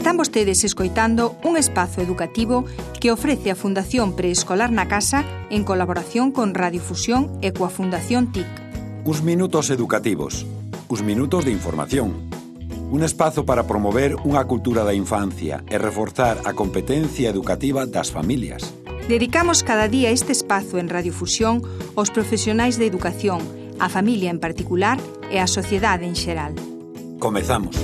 Están vostedes escoitando un espazo educativo que ofrece a Fundación Preescolar na Casa en colaboración con Radiofusión e coa Fundación TIC. Uns minutos educativos, uns minutos de información. Un espazo para promover unha cultura da infancia e reforzar a competencia educativa das familias. Dedicamos cada día este espazo en Radiofusión aos profesionais de educación, a familia en particular e a sociedade en xeral. Comezamos.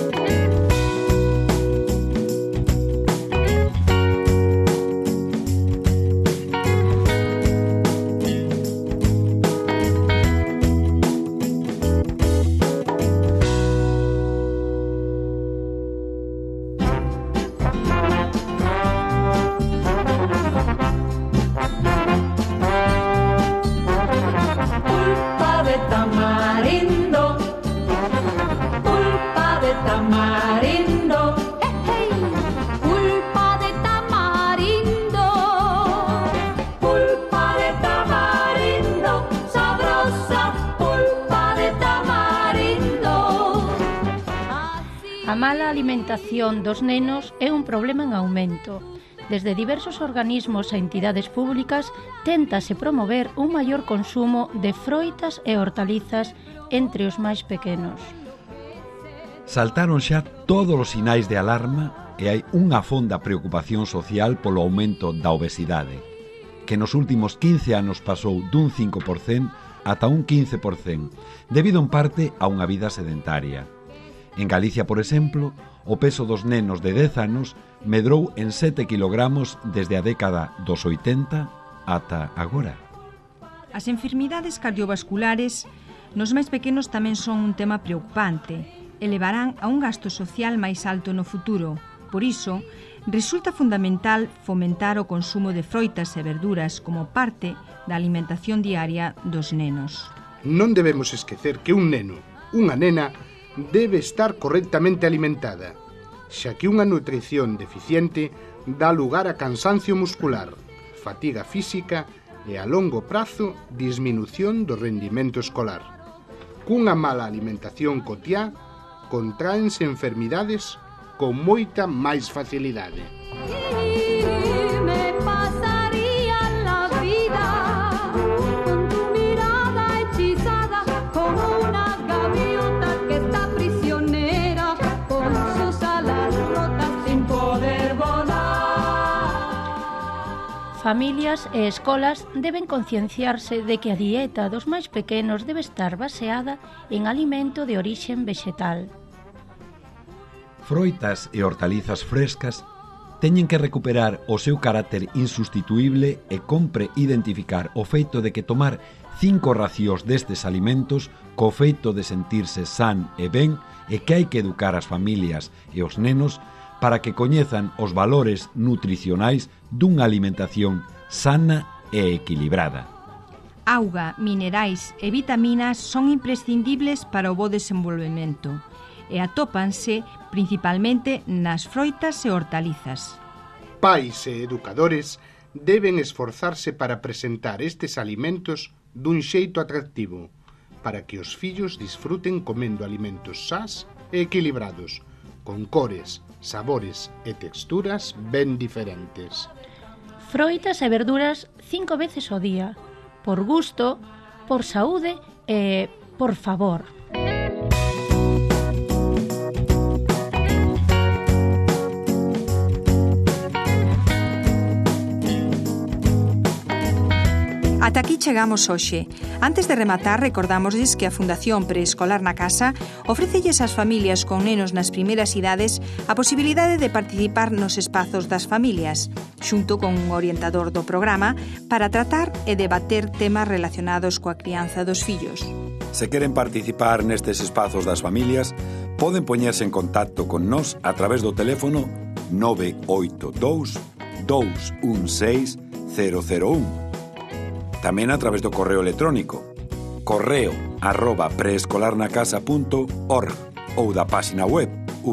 A mala alimentación dos nenos é un problema en aumento. Desde diversos organismos e entidades públicas téntase promover un maior consumo de froitas e hortalizas entre os máis pequenos. Saltaron xa todos os sinais de alarma e hai unha fonda preocupación social polo aumento da obesidade, que nos últimos 15 anos pasou dun 5% ata un 15%, debido en parte a unha vida sedentaria. En Galicia, por exemplo, o peso dos nenos de 10 anos medrou en 7 kilogramos desde a década dos 80 ata agora. As enfermidades cardiovasculares nos máis pequenos tamén son un tema preocupante e levarán a un gasto social máis alto no futuro. Por iso, resulta fundamental fomentar o consumo de froitas e verduras como parte da alimentación diaria dos nenos. Non debemos esquecer que un neno, unha nena, debe estar correctamente alimentada, xa que unha nutrición deficiente dá lugar a cansancio muscular, fatiga física e a longo prazo disminución do rendimento escolar. Cunha mala alimentación cotiá contraense enfermidades con moita máis facilidade. Familias e escolas deben concienciarse de que a dieta dos máis pequenos debe estar baseada en alimento de orixen vexetal. Froitas e hortalizas frescas teñen que recuperar o seu carácter insustituíble e compre identificar o feito de que tomar 5 racións destes alimentos co feito de sentirse san e ben e que hai que educar as familias e os nenos para que coñezan os valores nutricionais dunha alimentación sana e equilibrada. Auga, minerais e vitaminas son imprescindibles para o bo desenvolvemento e atópanse principalmente nas froitas e hortalizas. Pais e educadores deben esforzarse para presentar estes alimentos dun xeito atractivo, para que os fillos disfruten comendo alimentos sás e equilibrados, con cores, sabores e texturas ben diferentes. Froitas e verduras 5 veces ao día, por gusto, por saúde e por favor. Ata aquí chegamos hoxe. Antes de rematar, recordamosles que a Fundación Preescolar na Casa ofrécelles ás familias con nenos nas primeiras idades a posibilidade de participar nos espazos das familias, xunto con un orientador do programa, para tratar e debater temas relacionados coa crianza dos fillos. Se queren participar nestes espazos das familias, poden poñerse en contacto con nós a través do teléfono 982 216 001. Tamén a través do correo electrónico correo@preescolarnacasa.org ou da páxina web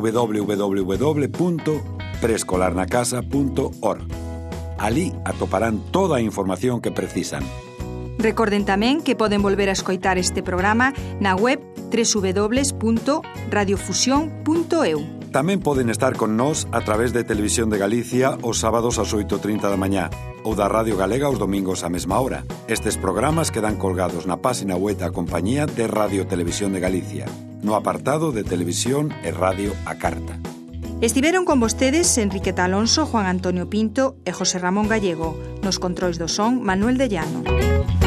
www.preescolarnacasa.org. Alí atoparán toda a información que precisan. Recorden tamén que poden volver a escoitar este programa na web www.radiofusión.eu. Tamén poden estar con nós a través de Televisión de Galicia os sábados ás 8:30 da mañá ou da Radio Galega os domingos á mesma hora. Estes programas quedan colgados na páxina web da compañía de Radio Televisión de Galicia, no apartado de Televisión e Radio a Carta. Estiveron con vostedes Enriqueta Alonso, Juan Antonio Pinto e José Ramón Gallego. Nos controis do son, Manuel de Llano.